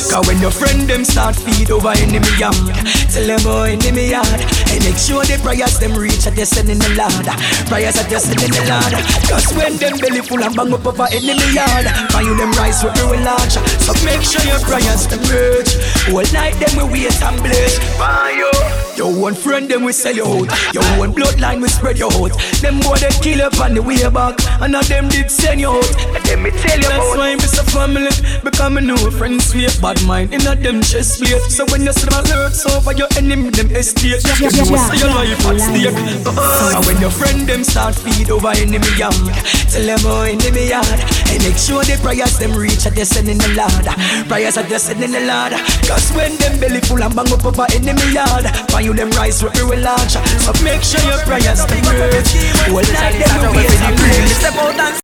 Cause when your friend them start feed over enemy yard, tell them oh enemy yard, and make sure the prayers them reach at the sending the Lord. Prayers at the sending the Lord. Cause when them belly full and bang up over enemy yard, find you them rise with real large. So make sure your prayers them reach. All night them we wait and bleach. Why you? Your one friend them we sell you out. Your one bloodline we spread you out. Them boy they kill up on the way back, and now them did send you out. And them me tell you that's why it's a family. Because me know friends sweet bad mind in a them chest plate. So when you see them alerts over your enemy them estate, you know say your life at stake. And when your friend them start feed over enemy yard, tell them oh enemy yard, and make sure the prayers them reach at the sending the Lord. Prayers at the sending the Lord. Cause when them belly full and bang up over enemy yard, find you them rise with real large. So make sure your prayers them reach. All night them we wait and pray.